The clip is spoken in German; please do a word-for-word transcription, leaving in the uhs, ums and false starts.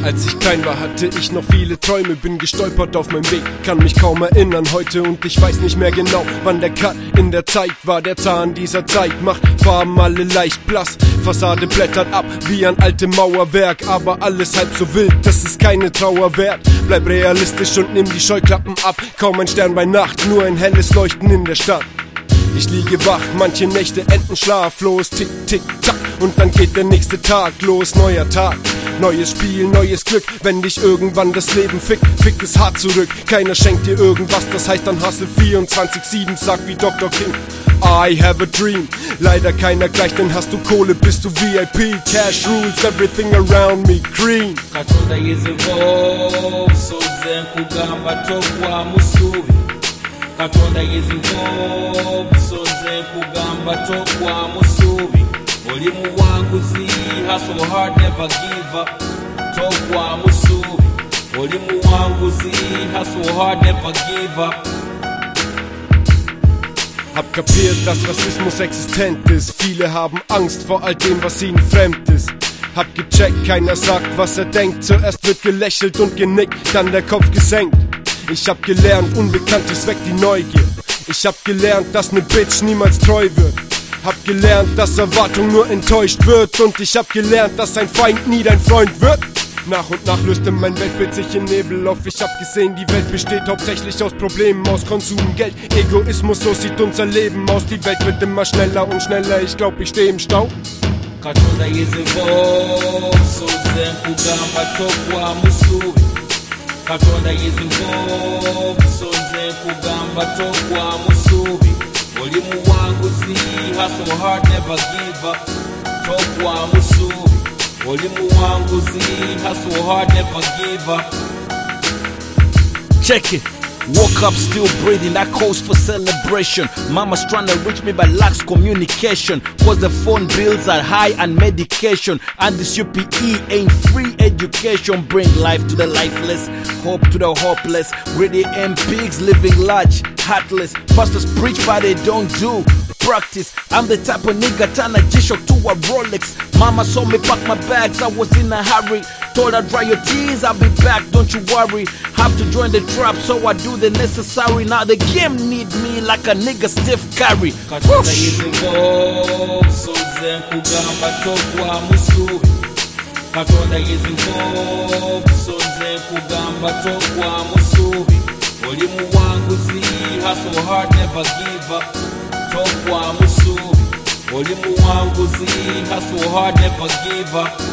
Als ich klein war, hatte ich noch viele Träume, bin gestolpert auf meinem Weg, kann mich kaum erinnern heute und ich weiß nicht mehr genau, wann der Cut in der Zeit war. Der Zahn dieser Zeit macht Farben alle leicht blass, Fassade blättert ab wie ein altes Mauerwerk, aber alles halb so wild, das ist keine Trauer wert. Bleib realistisch und nimm die Scheuklappen ab, kaum ein Stern bei Nacht, nur ein helles Leuchten in der Stadt. Ich liege wach, manche Nächte enden schlaflos, tick, tick, tack, und dann geht der nächste Tag los, neuer Tag. Neues Spiel, neues Glück, wenn dich irgendwann das Leben fickt, fick es hart zurück. Keiner schenkt dir irgendwas, das heißt dann hustle vierundzwanzig sieben, sag wie Doktor King. I have a dream, leider keiner gleich, denn hast du Kohle, bist du V I P. Cash rules everything around me, cream. Katonda yezivo, soze nkugamba tokwa musubi. Katonda yezivo, soze nkugamba tokwa musubi. Oli muwanguzi, hustle hard, never give up. Tokwa musubi. Oli muwanguzi, hustle hard, never give up. Hab kapiert, dass Rassismus existent ist. Viele haben Angst vor all dem, was ihnen fremd ist. Hab gecheckt, keiner sagt, was er denkt. Zuerst wird gelächelt und genickt, dann der Kopf gesenkt. Ich hab gelernt, Unbekanntes weckt die Neugier. Ich hab gelernt, dass ne Bitch niemals treu wird. Hab gelernt, dass Erwartung nur enttäuscht wird. Und ich hab gelernt, dass ein Feind nie dein Freund wird. Nach und nach löste mein Weltbild sich in Nebel auf. Ich hab gesehen, die Welt besteht hauptsächlich aus Problemen, aus Konsum, Geld, Egoismus, so sieht unser Leben aus. Die Welt wird immer schneller und schneller, ich glaub, ich steh im Stau. Katonda yezivo, soze nkugamba tokwa musubi. Katonda yezivo, soze nkugamba tokwa musubi. Oli muwanguzi, hustle hard, never give up. Tokwa musubi. Oli muwanguzi, hustle hard, never give up. Check it. Woke up still breathing, that calls for celebration. Mama's trying to reach me but lacks communication, cause the phone bills are high and medication, and this U P E ain't free education. Bring life to the lifeless, hope to the hopeless. Greedy and pigs living large, heartless. Pastors preach but they don't do practice. I'm the type of nigga turn a G-Shock to a Rolex. Mama saw me pack my bags, I was in a hurry. Told her dry your tears, I'll be back, don't you worry. Have to join the trap, so I do the necessary. Now the game need me like a nigga Steph Curry. Katonda yezivo, soze nkugamba tokwa musubi. Katonda yezivo, soze nkugamba tokwa musubi. Oli muwanguzi, hustle hard, never give up. Tokwa musubi. Oli muwanguzi, hustle hard, never give up.